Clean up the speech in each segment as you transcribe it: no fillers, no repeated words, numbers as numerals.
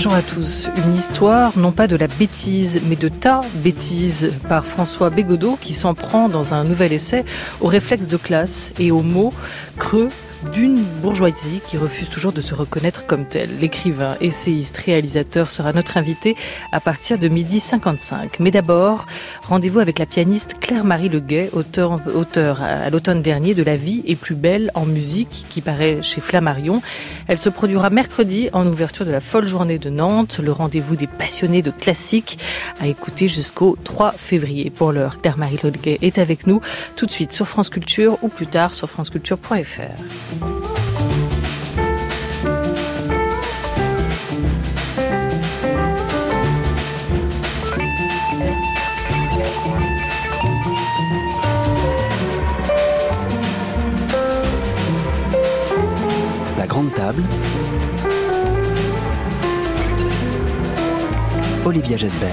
Bonjour à tous. Une histoire, non pas de la bêtise, mais de ta bêtise, par François Bégodeau, qui s'en prend dans un nouvel essai aux réflexes de classe et aux mots creux d'une bourgeoisie qui refuse toujours de se reconnaître comme telle. L'écrivain, essayiste, réalisateur sera notre invité à partir de 12h55. Mais d'abord, rendez-vous avec la pianiste Claire-Marie Leguet, auteure à l'automne dernier de La vie est plus belle en musique, qui paraît chez Flammarion. Elle se produira mercredi en ouverture de la Folle Journée de Nantes, le rendez-vous des passionnés de classique à écouter jusqu'au 3 février. Pour l'heure, Claire-Marie Leguet est avec nous tout de suite sur France Culture ou plus tard sur franceculture.fr. La grande table. Olivia Gesbert.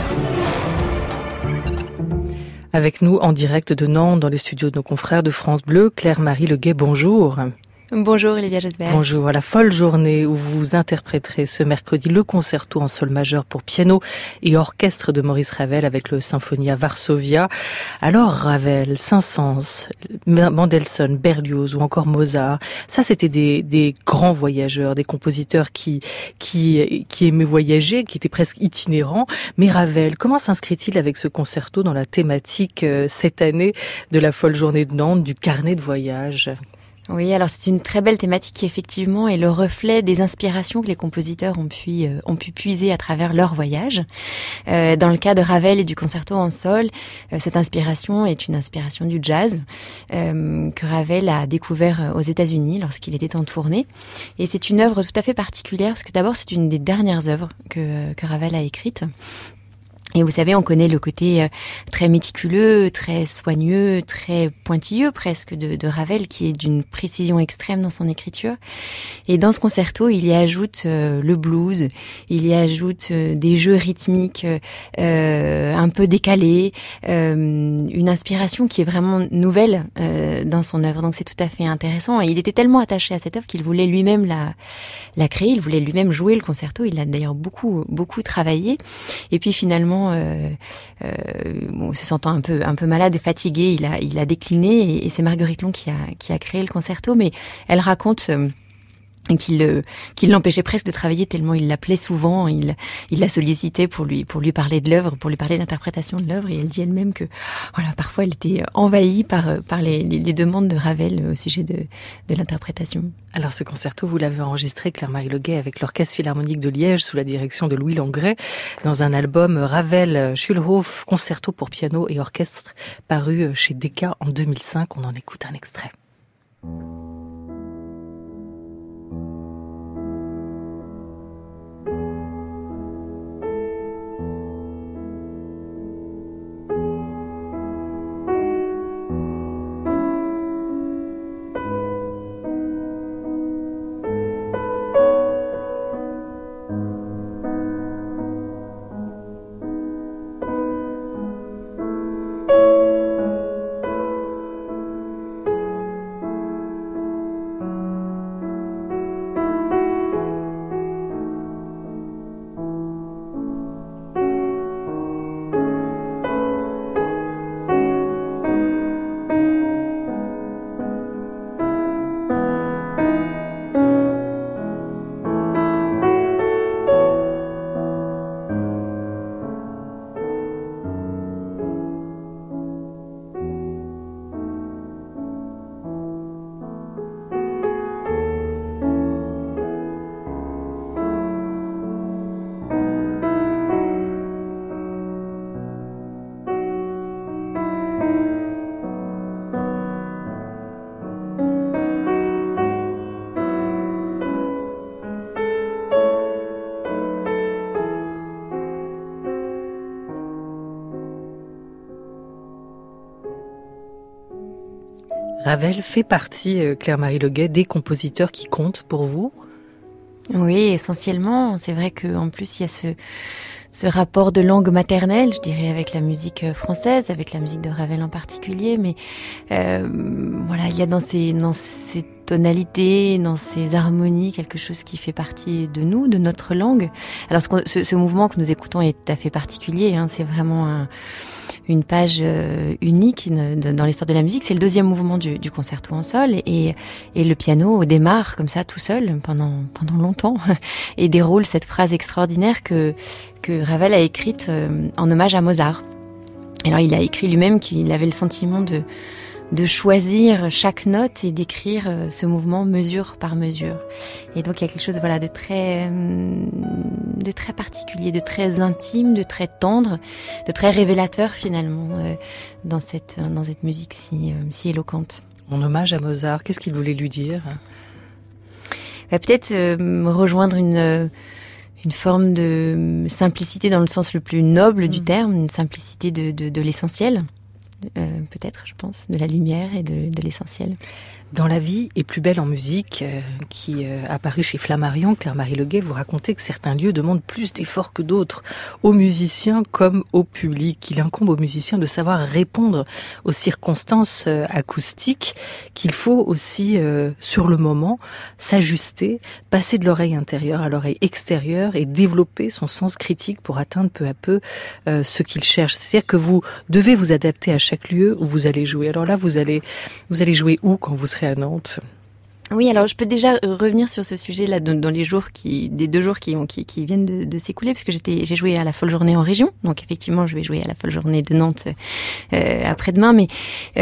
Avec nous en direct de Nantes, dans les studios de nos confrères de France Bleu, Claire-Marie Leguet, bonjour. Bonjour Olivia Gesbert. Bonjour, à la Folle Journée où vous interpréterez ce mercredi le concerto en sol majeur pour piano et orchestre de Maurice Ravel avec le Symphonia Varsovia. Alors Ravel, Saint-Saëns, Mendelssohn, Berlioz ou encore Mozart, ça c'était des grands voyageurs, des compositeurs qui aimaient voyager, qui étaient presque itinérants. Mais Ravel, comment s'inscrit-il avec ce concerto dans la thématique cette année de la Folle Journée de Nantes, du carnet de voyage ? Oui, alors c'est une très belle thématique qui effectivement est le reflet des inspirations que les compositeurs ont pu puiser à travers leur voyage. Dans le cas de Ravel et du concerto en sol, cette inspiration est une inspiration du jazz que Ravel a découvert aux États-Unis lorsqu'il était en tournée. Et c'est une œuvre tout à fait particulière parce que d'abord c'est une des dernières œuvres que Ravel a écrites. Et vous savez, on connaît le côté très méticuleux, très soigneux, très pointilleux presque de Ravel, qui est d'une précision extrême dans son écriture. Et dans ce concerto, il y ajoute le blues, il y ajoute des jeux rythmiques un peu décalés, une inspiration qui est vraiment nouvelle dans son œuvre. Donc c'est tout à fait intéressant. Et il était tellement attaché à cette œuvre qu'il voulait lui-même la créer, il voulait lui-même jouer le concerto. Il l'a d'ailleurs beaucoup travaillé. Et puis finalement, se sentant un peu malade et fatigué, il a décliné et c'est Marguerite Long qui a créé le concerto, mais elle raconte qu'il l'empêchait presque de travailler tellement il l'appelait souvent, il la sollicitait pour lui parler de l'œuvre, pour lui parler de l'interprétation de l'œuvre, et elle dit elle-même que voilà, parfois elle était envahie par les demandes de Ravel au sujet de l'interprétation. Alors ce concerto, vous l'avez enregistré, Claire-Marie Leguet, avec l'Orchestre Philharmonique de Liège sous la direction de Louis Langret, dans un album Ravel Schulhof, concerto pour piano et orchestre, paru chez Decca en 2005. On en écoute un extrait. Ravel fait partie, Claire-Marie Leguet, des compositeurs qui comptent pour vous ? Oui, essentiellement. C'est vrai qu'en plus, il y a ce rapport de langue maternelle, je dirais, avec la musique française, avec la musique de Ravel en particulier, mais voilà, il y a dans ces tonalités, dans ces harmonies, quelque chose qui fait partie de nous, de notre langue. Alors ce mouvement que nous écoutons est tout à fait particulier, hein, c'est vraiment une page unique dans l'histoire de la musique. C'est le deuxième mouvement du concerto en sol, et le piano démarre comme ça tout seul pendant longtemps et déroule cette phrase extraordinaire que Ravel a écrite en hommage à Mozart. Alors il a écrit lui-même qu'il avait le sentiment de choisir chaque note et d'écrire ce mouvement mesure par mesure. Et donc il y a quelque chose, voilà, de très particulier, de très intime, de très tendre, de très révélateur finalement dans cette musique si éloquente. En hommage à Mozart, qu'est-ce qu'il voulait lui dire ? Peut-être rejoindre une forme de simplicité dans le sens le plus noble du terme, une simplicité de l'essentiel. Peut-être, je pense, de la lumière et de l'essentiel. Dans La vie est plus belle en musique, qui a paru chez Flammarion, Claire-Marie Leguet, vous racontez que certains lieux demandent plus d'efforts que d'autres, aux musiciens comme au public. Il incombe aux musiciens de savoir répondre aux circonstances acoustiques, qu'il faut aussi, sur le moment, s'ajuster, passer de l'oreille intérieure à l'oreille extérieure et développer son sens critique pour atteindre peu à peu ce qu'il cherche. C'est-à-dire que vous devez vous adapter à chaque lieu où vous allez jouer. Alors là, vous allez jouer où quand vous serez à Nantes ? Oui, alors je peux déjà revenir sur ce sujet-là dans les jours des 2 jours qui viennent de s'écouler, parce que j'ai joué à la Folle Journée en région, donc effectivement je vais jouer à la Folle Journée de Nantes après-demain, mais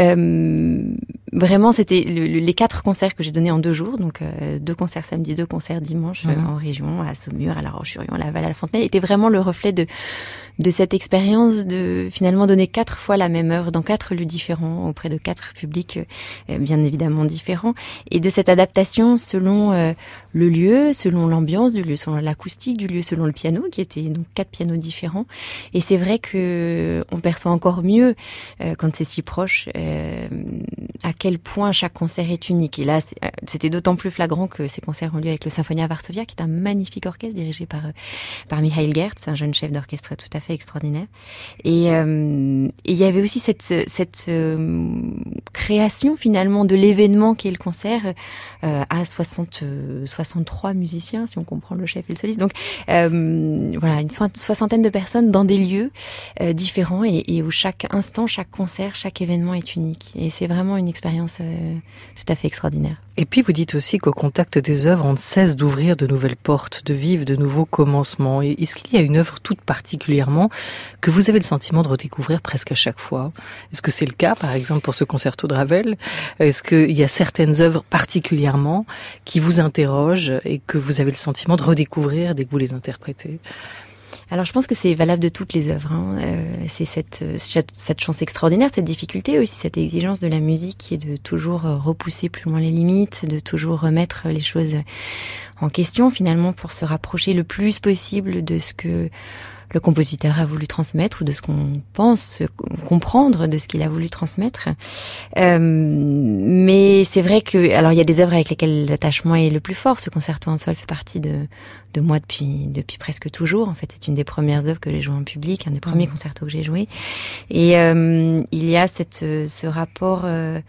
vraiment c'était les 4 concerts que j'ai donnés en 2 jours, donc 2 concerts samedi, 2 concerts dimanche en région, à Saumur, à La Roche-sur-Yon, à Laval, à La Fontenay, était vraiment le reflet de cette expérience de finalement donner 4 fois la même œuvre dans 4 lieux différents auprès de 4 publics bien évidemment différents, et de cette adaptation selon le lieu, selon l'ambiance du lieu, selon l'acoustique du lieu, selon le piano, qui était donc 4 pianos différents. Et c'est vrai que on perçoit encore mieux quand c'est si proche à quel point chaque concert est unique. Et là, c'était d'autant plus flagrant que ces concerts ont lieu avec le Symphonia Varsovia, qui est un magnifique orchestre dirigé par Michael Gertz, un jeune chef d'orchestre tout à fait extraordinaire. Et il y avait aussi cette création finalement de l'événement qui est le concert à 63 musiciens, si on comprend le chef et le soliste. Donc voilà, une soixantaine de personnes dans des lieux différents et où chaque instant, chaque concert, chaque événement est unique. Et c'est vraiment une expérience tout à fait extraordinaire. Et puis vous dites aussi qu'au contact des œuvres, on ne cesse d'ouvrir de nouvelles portes, de vivre de nouveaux commencements. Et est-ce qu'il y a une œuvre toute particulièrement que vous avez le sentiment de redécouvrir presque à chaque fois ? Est-ce que c'est le cas, par exemple, pour ce concerto de Ravel ? Est-ce qu'il y a certaines œuvres particulièrement qui vous interrogent et que vous avez le sentiment de redécouvrir dès que vous les interprétez ? Alors je pense que c'est valable de toutes les œuvres. C'est cette chance extraordinaire, cette difficulté aussi, cette exigence de la musique qui est de toujours repousser plus loin les limites, de toujours remettre les choses en question finalement pour se rapprocher le plus possible de ce que le compositeur a voulu transmettre ou de ce qu'on pense comprendre de ce qu'il a voulu transmettre. Mais c'est vrai que, alors il y a des œuvres avec lesquelles l'attachement est le plus fort. Ce concerto en sol fait partie de moi depuis presque toujours. En fait, c'est une des premières œuvres que j'ai jouées en public, un des premiers concertos que j'ai joué. Et il y a ce rapport,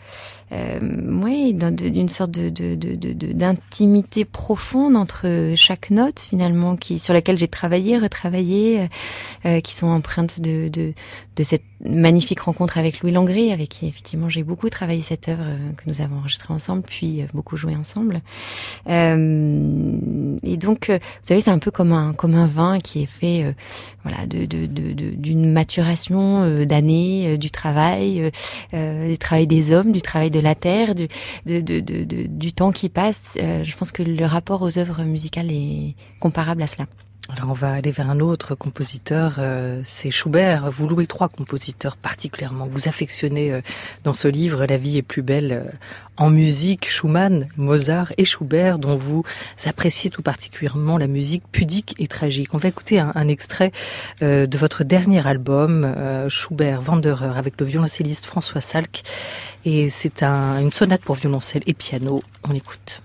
d'une sorte d'intimité profonde entre chaque note finalement, sur laquelle j'ai retravaillé, qui sont empreintes de cette magnifique rencontre avec Louis Langrée, avec qui effectivement j'ai beaucoup travaillé cette œuvre que nous avons enregistrée ensemble, puis beaucoup joué ensemble. Et donc, vous savez, c'est un peu comme un vin qui est fait, d'une maturation d'années, du travail des hommes, du travail de la terre, du temps qui passe. Je pense que le rapport aux œuvres musicales est comparable à cela. Alors on va aller vers un autre compositeur, c'est Schubert. Vous louez 3 compositeurs particulièrement. Vous affectionnez dans ce livre La vie est plus belle en musique, Schumann, Mozart et Schubert, dont vous appréciez tout particulièrement la musique pudique et tragique. On va écouter un extrait de votre dernier album, Schubert Wanderer, avec le violoncelliste François Salk. Et c'est une sonate pour violoncelle et piano. On écoute.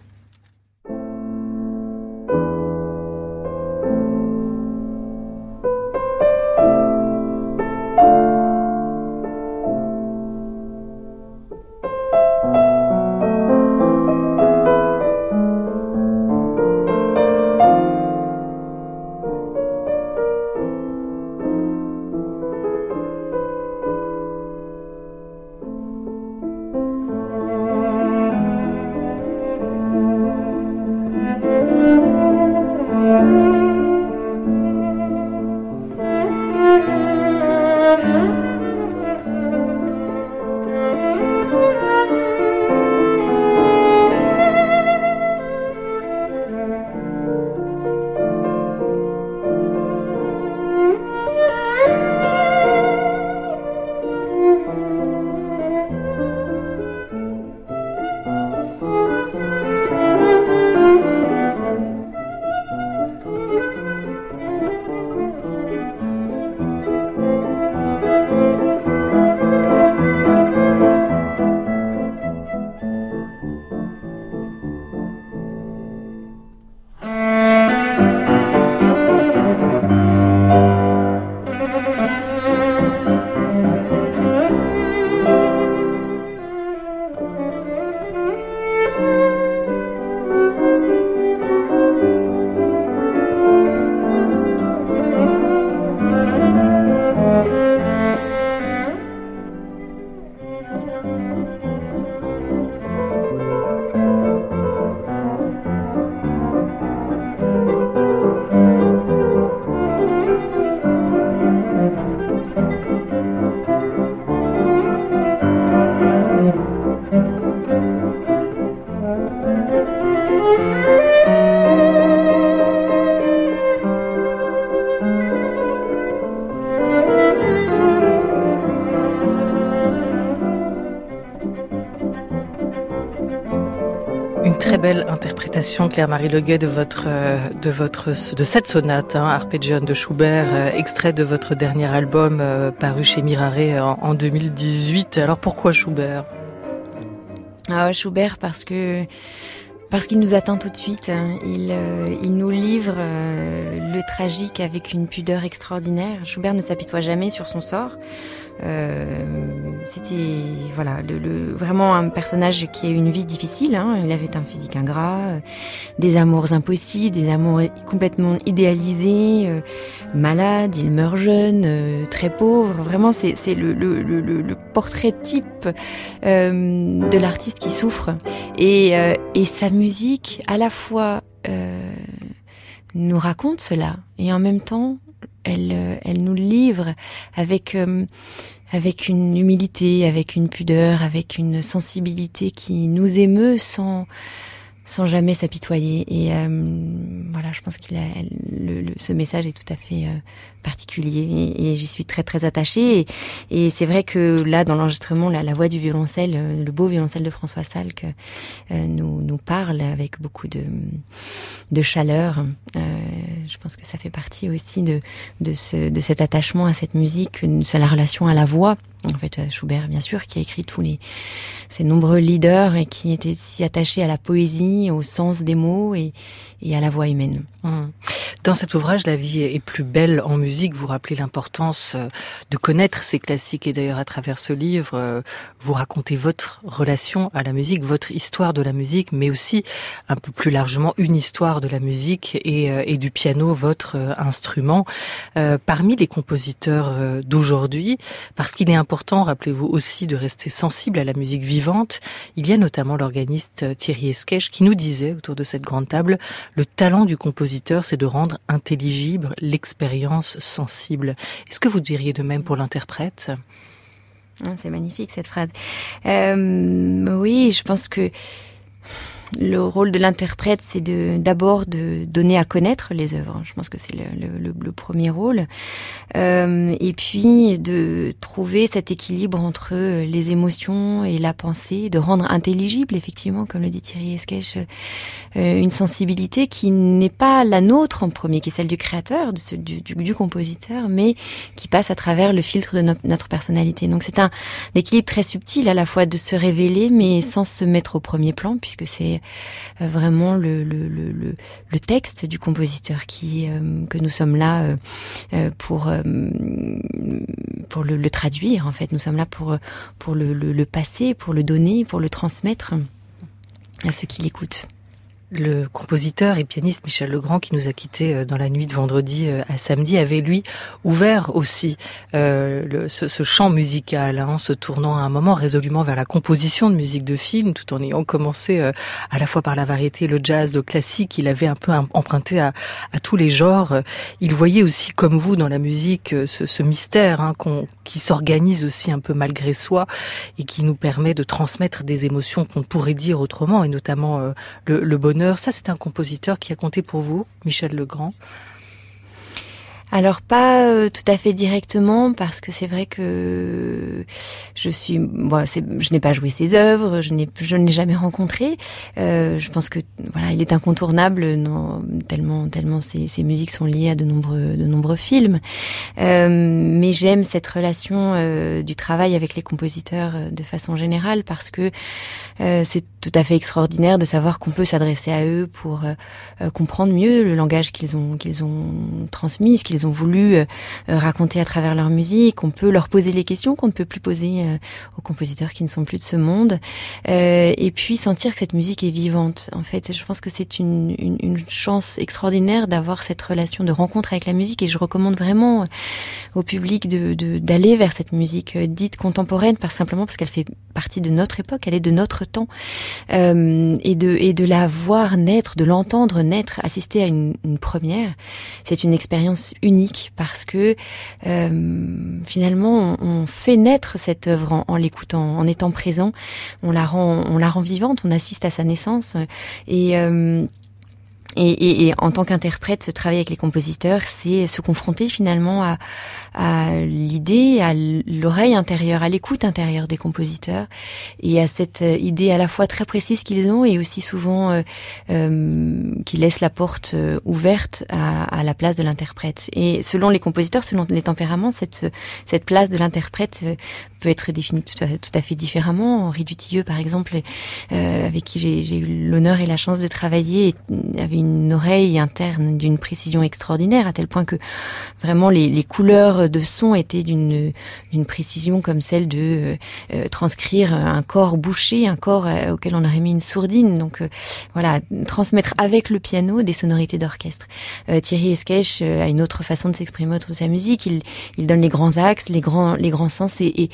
Très belle interprétation, Claire-Marie Leguet, de cette sonate, Arpeggione de Schubert, extrait de votre dernier album paru chez Mirare en 2018. Alors pourquoi Schubert ? Schubert parce qu'il nous atteint tout de suite. Il nous livre le tragique avec une pudeur extraordinaire. Schubert ne s'apitoie jamais sur son sort. C'était vraiment un personnage qui a eu une vie difficile. Il avait un physique ingrat, des amours impossibles, des amours complètement idéalisés, malade. Il meurt jeune, très pauvre. Vraiment, c'est le portrait type de l'artiste qui souffre. Et sa musique, à la fois, nous raconte cela, et en même temps, elle nous livre avec une humilité, avec une pudeur, avec une sensibilité qui nous émeut sans jamais s'apitoyer. Et je pense ce message est tout à fait particulier, et j'y suis très très attachée. Et c'est vrai que là, dans l'enregistrement, la voix du violoncelle, le beau violoncelle de François Salk, nous parle avec beaucoup de chaleur. Je pense que ça fait partie aussi de cet attachement à cette musique, c'est la relation à la voix. En fait, Schubert, bien sûr, qui a écrit ces nombreux leaders, et qui était si attaché à la poésie, au sens des mots et à la voix humaine. Dans cet ouvrage, La vie est plus belle en musique, vous rappelez l'importance de connaître ces classiques, et d'ailleurs à travers ce livre, vous racontez votre relation à la musique, votre histoire de la musique, mais aussi un peu plus largement une histoire de la musique et du piano, votre instrument. Parmi les compositeurs d'aujourd'hui, parce qu'il est important, rappelez-vous aussi, de rester sensible à la musique vivante, il y a notamment l'organiste Thierry Esquèche qui nous disait autour de cette grande table: le talent du compositeur, c'est de rendre intelligible l'expérience sensible. Est-ce que vous diriez de même pour l'interprète ? C'est magnifique cette phrase. Oui, je pense que le rôle de l'interprète, c'est d'abord de donner à connaître les œuvres. Je pense que c'est le premier rôle. Et puis de trouver cet équilibre entre les émotions et la pensée, de rendre intelligible, effectivement, comme le dit Thierry Esquèche, une sensibilité qui n'est pas la nôtre en premier, qui est celle du créateur, du compositeur, mais qui passe à travers le filtre de notre personnalité. Donc c'est un équilibre très subtil, à la fois de se révéler, mais sans se mettre au premier plan, puisque c'est vraiment le texte du compositeur que nous sommes là pour le traduire. En fait, nous sommes là pour le passer, pour le donner, pour le transmettre à ceux qui l'écoutent. Le compositeur et pianiste Michel Legrand, qui nous a quittés dans la nuit de vendredi à samedi, avait lui ouvert aussi ce champ musical, en se tournant à un moment résolument vers la composition de musique de film, tout en ayant commencé à la fois par la variété, le jazz, le classique. Il avait un peu emprunté à tous les genres. Il voyait aussi, comme vous, dans la musique, ce mystère qui s'organise aussi un peu malgré soi et qui nous permet de transmettre des émotions qu'on pourrait dire autrement, et notamment le bonheur. Ça, c'est un compositeur qui a compté pour vous, Michel Legrand? Alors pas tout à fait directement, parce que c'est vrai que je n'ai pas joué ses œuvres, je ne l'ai jamais rencontré. Je pense que il est incontournable, tellement ses musiques sont liées à de nombreux films. Mais j'aime cette relation du travail avec les compositeurs de façon générale, parce que c'est tout à fait extraordinaire de savoir qu'on peut s'adresser à eux pour comprendre mieux le langage qu'ils ont transmis, ce qu'ils ont voulu raconter à travers leur musique. On peut leur poser les questions qu'on ne peut plus poser aux compositeurs qui ne sont plus de ce monde, et puis sentir que cette musique est vivante. En fait, je pense que c'est une chance extraordinaire d'avoir cette relation de rencontre avec la musique, et je recommande vraiment au public d'aller vers cette musique dite contemporaine, simplement parce qu'elle fait partie de notre époque, elle est de notre temps, et de la voir naître, de l'entendre naître, assister à une première. C'est une expérience unique, parce que finalement on fait naître cette œuvre en l'écoutant, en étant présent. On la rend vivante, on assiste à sa naissance, et en tant qu'interprète, ce travail avec les compositeurs, c'est se confronter finalement à l'idée, à l'oreille intérieure, à l'écoute intérieure des compositeurs, et à cette idée à la fois très précise qu'ils ont, et aussi souvent qui laisse la porte ouverte à la place de l'interprète. Et selon les compositeurs, selon les tempéraments, cette place de l'interprète peut être définie tout à fait différemment. Henri Dutilleux, par exemple, avec qui j'ai eu l'honneur et la chance de travailler, avait une oreille interne d'une précision extraordinaire, à tel point que vraiment les couleurs de son étaient d'une précision comme celle de transcrire un corps bouché, un corps auquel on aurait mis une sourdine. Donc transmettre avec le piano des sonorités d'orchestre. Thierry Esquèche a une autre façon de s'exprimer autour de sa musique. Il donne les grands axes, les grands sens, et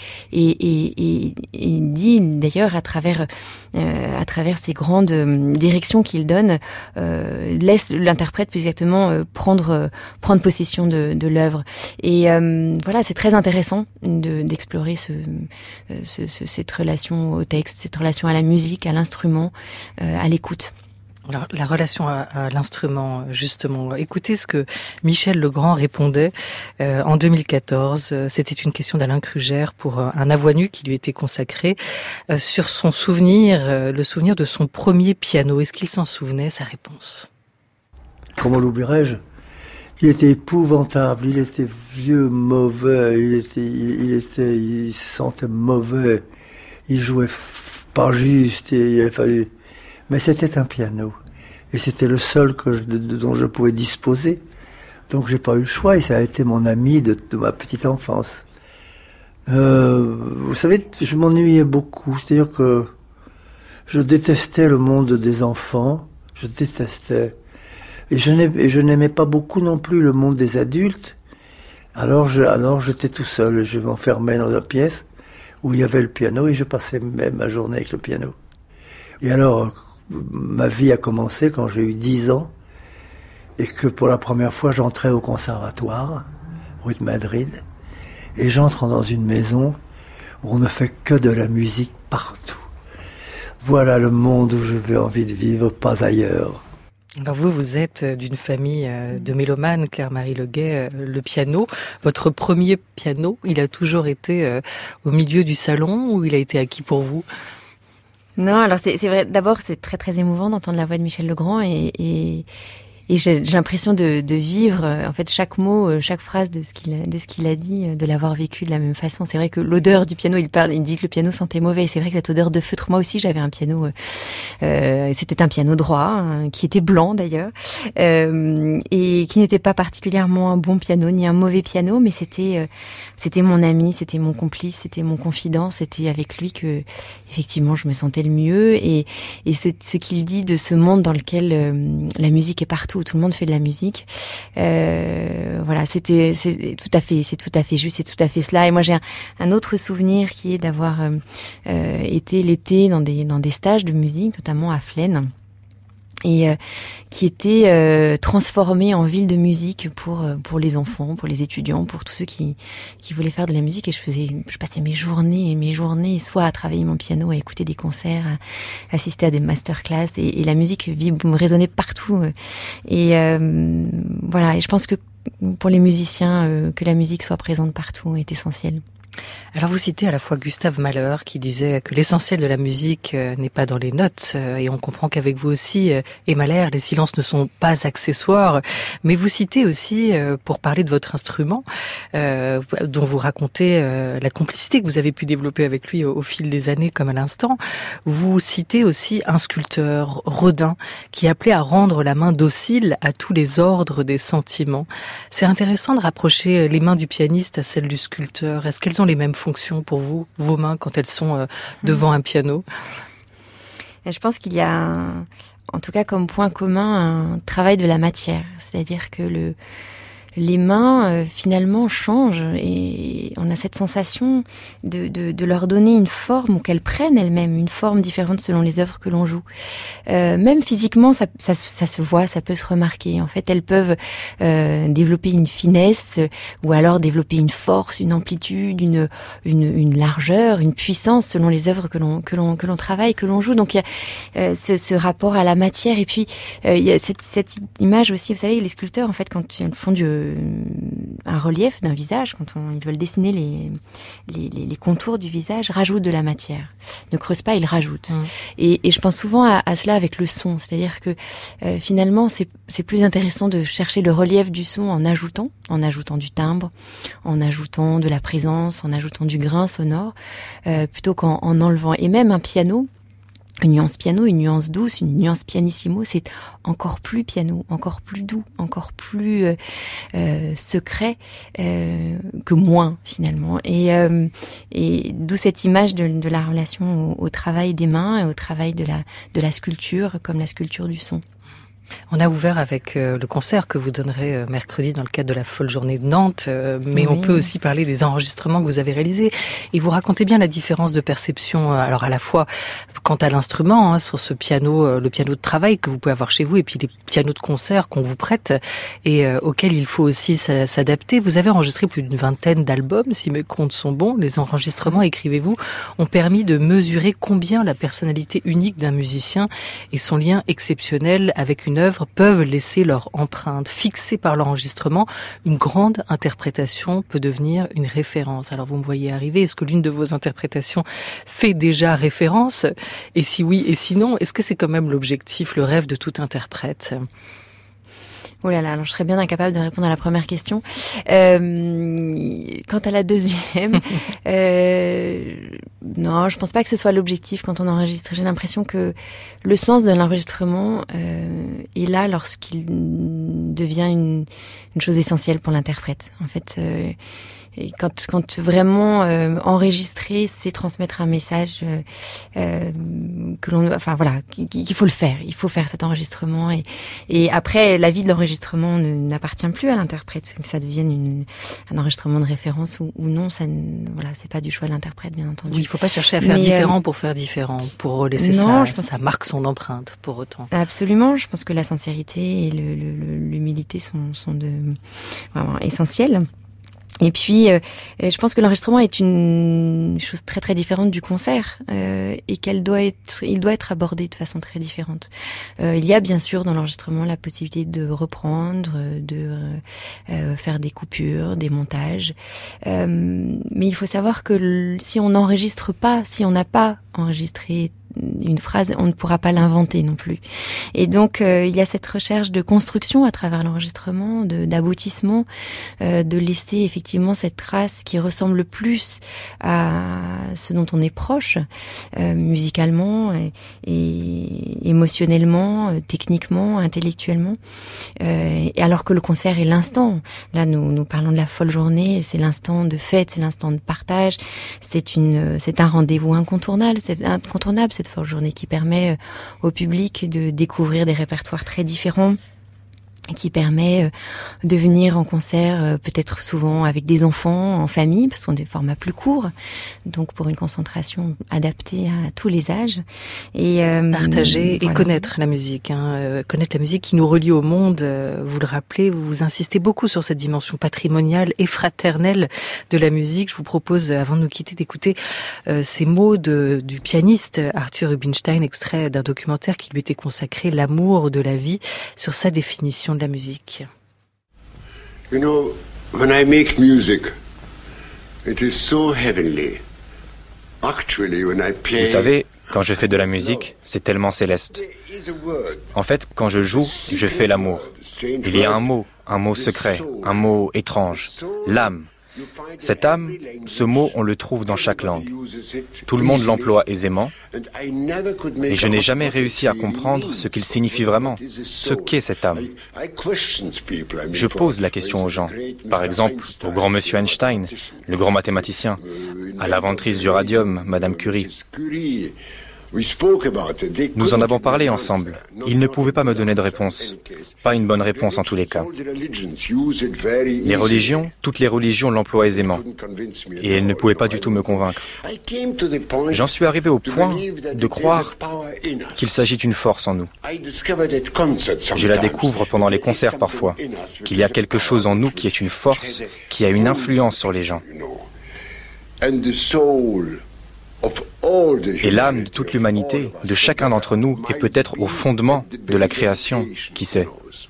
dit d'ailleurs à travers ces grandes directions qu'il donne, laisse l'interprète plus exactement prendre possession de l'œuvre. Et c'est très intéressant d'explorer cette relation au texte, cette relation à la musique, à l'instrument, à l'écoute. Alors, la relation à l'instrument, justement. Écoutez ce que Michel Legrand répondait en 2014. C'était une question d'Alain Krugère pour un avoine qui lui était consacré, sur son souvenir, le souvenir de son premier piano. Est-ce qu'il s'en souvenait? Sa réponse. Comment l'oublierais-je? Il était épouvantable, il était vieux, mauvais, il sentait mauvais, il jouait pas juste, et il avait fallu... Mais c'était un piano, et c'était le seul dont je pouvais disposer. Donc j'ai pas eu le choix, et ça a été mon ami de ma petite enfance. Vous savez, je m'ennuyais beaucoup, c'est-à-dire que je détestais le monde des enfants, je détestais. Et je n'aimais pas beaucoup non plus le monde des adultes. Alors j'étais tout seul, je m'enfermais dans la pièce où il y avait le piano, et je passais même ma journée avec le piano. Et alors, ma vie a commencé quand j'ai eu 10 ans, et que pour la première fois j'entrais au conservatoire, rue de Madrid, et j'entre dans une maison où on ne fait que de la musique partout. Voilà le monde où j'avais envie de vivre, pas ailleurs. Alors vous êtes d'une famille de mélomanes, Claire-Marie Leguet, le piano. Votre premier piano, il a toujours été au milieu du salon, ou il a été acquis pour vous? Non, alors c'est vrai, d'abord c'est très très émouvant d'entendre la voix de Michel Legrand, et j'ai l'impression de vivre en fait chaque mot, chaque phrase de ce qu'il a dit, de l'avoir vécu de la même façon. C'est vrai que l'odeur du piano, il dit que le piano sentait mauvais. Et c'est vrai que cette odeur de feutre, moi aussi j'avais un piano, c'était un piano droit qui était blanc d'ailleurs, et qui n'était pas particulièrement un bon piano ni un mauvais piano, mais c'était mon ami, c'était mon complice, c'était mon confident, c'était avec lui que effectivement je me sentais le mieux. Et ce qu'il dit de ce monde dans lequel la musique est partout, où tout le monde fait de la musique, voilà, c'est tout à fait juste, c'est tout à fait cela. Et moi j'ai un autre souvenir qui est d'avoir été l'été dans des stages de musique, notamment à Flaine, et qui était transformé en ville de musique pour les enfants, pour les étudiants, pour tous ceux qui voulaient faire de la musique. Et je passais mes journées soit à travailler mon piano, à écouter des concerts, à assister à des masterclass, et la musique résonnait partout. Et voilà, et je pense que pour les musiciens, que la musique soit présente partout est essentiel. Alors vous citez à la fois Gustave Mahler qui disait que l'essentiel de la musique n'est pas dans les notes, et on comprend qu'avec vous aussi, et Mahler, les silences ne sont pas accessoires, mais vous citez aussi, pour parler de votre instrument, dont vous racontez la complicité que vous avez pu développer avec lui au fil des années comme à l'instant, vous citez aussi un sculpteur, Rodin, qui appelait à rendre la main docile à tous les ordres des sentiments. C'est intéressant de rapprocher les mains du pianiste à celles du sculpteur. Est-ce qu'elles ont les mêmes fonctions pour vous, vos mains, quand elles sont devant un piano? Je pense qu'il y a, en tout cas comme point commun, un travail de la matière. C'est-à-dire que les mains finalement changent, et on a cette sensation de leur donner une forme, ou qu'elles prennent elles-mêmes une forme différente selon les œuvres que l'on joue. Même physiquement, ça se voit, ça peut se remarquer. En fait, elles peuvent développer une finesse, ou alors développer une force, une amplitude, une largeur, une puissance selon les œuvres que l'on travaille, que l'on joue. Donc il y a ce rapport à la matière, et puis il y a cette image aussi. Vous savez, les sculpteurs, en fait, quand ils font un relief d'un visage, quand ils veulent dessiner les contours du visage, rajoutent de la matière. Ils ne creusent pas, ils rajoutent. Et je pense souvent à cela avec le son, c'est-à-dire que finalement c'est plus intéressant de chercher le relief du son en ajoutant du timbre, en ajoutant de la présence, en ajoutant du grain sonore, plutôt qu'en enlevant. Et même un piano, une nuance piano, une nuance douce, une nuance pianissimo, c'est encore plus piano, encore plus doux, encore plus secret que moins finalement. Et d'où cette image de la relation au travail des mains et au travail de la sculpture, comme la sculpture du son. On a ouvert avec le concert que vous donnerez mercredi dans le cadre de la Folle Journée de Nantes, mais oui. On peut aussi parler des enregistrements que vous avez réalisés. Et vous racontez bien la différence de perception, alors à la fois quant à l'instrument, sur ce piano, le piano de travail que vous pouvez avoir chez vous, et puis les pianos de concert qu'on vous prête et auxquels il faut aussi s'adapter. Vous avez enregistré plus d'une vingtaine d'albums, si mes comptes sont bons. Les enregistrements, écrivez-vous, ont permis de mesurer combien la personnalité unique d'un musicien et son lien exceptionnel avec une œuvre peuvent laisser leur empreinte. Fixée par l'enregistrement, une grande interprétation peut devenir une référence. Alors vous me voyez arriver, est-ce que l'une de vos interprétations fait déjà référence? Et si oui, et sinon, est-ce que c'est quand même l'objectif, le rêve de tout interprète? Oh là là, alors je serais bien incapable de répondre à la première question. Quant à la deuxième, non, je pense pas que ce soit l'objectif quand on enregistre. J'ai l'impression que le sens de l'enregistrement est là lorsqu'il devient une chose essentielle pour l'interprète. En fait, et quand vraiment enregistrer, c'est transmettre un message que l'on, enfin voilà, qu'il faut le faire. Il faut faire cet enregistrement, et après la vie de l'enregistrement n'appartient plus à l'interprète, que ça devienne un enregistrement de référence ou non. Ça, voilà, c'est pas du choix de l'interprèête, bien entendu. Oui, il faut pas chercher à faire différent pour faire différent, pour laisser sa marque, son empreinte, pour autant. Absolument, je pense que la sincérité et l'humilité sont vraiment essentielles. Et puis, je pense que l'enregistrement est une chose très très différente du concert, et il doit être abordé de façon très différente. Il y a bien sûr dans l'enregistrement la possibilité de reprendre, de faire des coupures, des montages, mais il faut savoir que si on n'enregistre pas, si on n'a pas enregistré une phrase, on ne pourra pas l'inventer non plus. Et donc il y a cette recherche de construction à travers l'enregistrement, d'aboutissement, de laisser effectivement cette trace qui ressemble le plus à ce dont on est proche, musicalement et émotionnellement, techniquement, intellectuellement. Et alors que le concert est l'instant. Là, nous parlons de la folle journée, c'est l'instant de fête, c'est l'instant de partage, c'est un rendez-vous incontournable, cette folle journée qui permet au public de découvrir des répertoires très différents, qui permet de venir en concert peut-être souvent avec des enfants, en famille, parce qu'on a des formats plus courts, donc pour une concentration adaptée à tous les âges. Et partager et connaître la musique, connaître la musique qui nous relie au monde, vous le rappelez, vous insistez beaucoup sur cette dimension patrimoniale et fraternelle de la musique. Je vous propose, avant de nous quitter, d'écouter ces mots du pianiste Arthur Rubinstein, extrait d'un documentaire qui lui était consacré, L'amour de la vie, sur sa définition de la musique. You know, when I make music, it is so heavenly. Actually, when I play, vous savez, quand je fais de la musique, c'est tellement céleste. En fait, quand je joue, je fais l'amour. Il y a un mot secret, un mot étrange, l'âme. Cette âme, ce mot, on le trouve dans chaque langue. Tout le monde l'emploie aisément, et je n'ai jamais réussi à comprendre ce qu'il signifie vraiment, ce qu'est cette âme. Je pose la question aux gens, par exemple au grand monsieur Einstein, le grand mathématicien, à l'inventrice du radium, Madame Curie. Nous en avons parlé ensemble. Il ne pouvait pas me donner de réponse. Pas une bonne réponse en tous les cas. Les religions, toutes les religions l'emploient aisément. Et elles ne pouvaient pas du tout me convaincre. J'en suis arrivé au point de croire qu'il s'agit d'une force en nous. Je la découvre pendant les concerts parfois, qu'il y a quelque chose en nous qui est une force, qui a une influence sur les gens. Et l'âme de toute l'humanité, de chacun d'entre nous, est peut-être au fondement de la création, qui sait.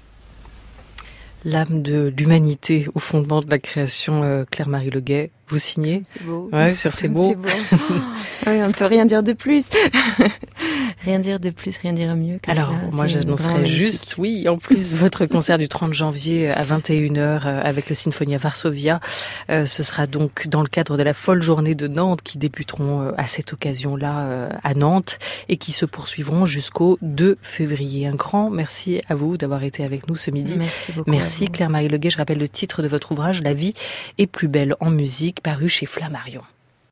L'âme de l'humanité au fondement de la création, Claire-Marie Leguet. Vous signez ? C'est beau. Ouais, sur ces mots. C'est beau. Oui, on ne peut rien dire de plus. Rien dire de plus, rien dire mieux que alors, cela. Moi, j'annoncerais juste, oui, en plus, votre concert du 30 janvier à 21h avec le Sinfonia Varsovia. Ce sera donc dans le cadre de la folle journée de Nantes qui débuteront à cette occasion-là à Nantes et qui se poursuivront jusqu'au 2 février. Un grand merci à vous d'avoir été avec nous ce midi. Merci beaucoup. Merci Claire-Marie Leguet. Je rappelle le titre de votre ouvrage, La vie est plus belle en musique, paru chez Flammarion.